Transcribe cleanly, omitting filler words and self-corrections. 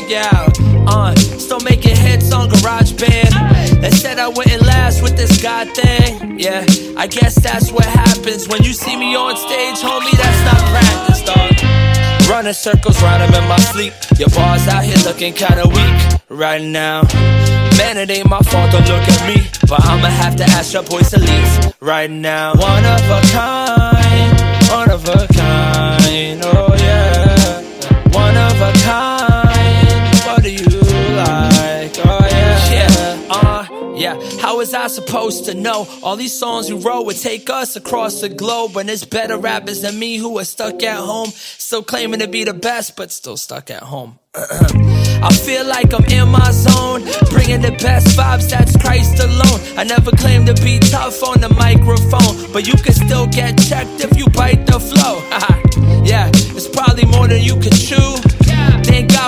figure out. Still making hits on GarageBand. They said I wouldn't last with this God thing. Yeah, I guess that's what happens when you see me on stage, homie. That's not practice, dog. Running circles round him in my sleep. Your bars out here looking kinda weak right now. Man, it ain't my fault, don't look at me, but I'ma have to ask your boys to leave right now. One of a kind, one of a kind, oh yeah. One of a kind, what do you like, oh yeah. Yeah, how was I supposed to know all these songs we wrote would take us across the globe when there's better rappers than me who are stuck at home, still claiming to be the best, but still stuck at home. I feel like I'm in my zone, bringing the best vibes, that's Christ alone. I never claimed to be tough on the microphone, but you can still get checked if you bite the flow. Yeah, it's probably more than you can chew. Thank God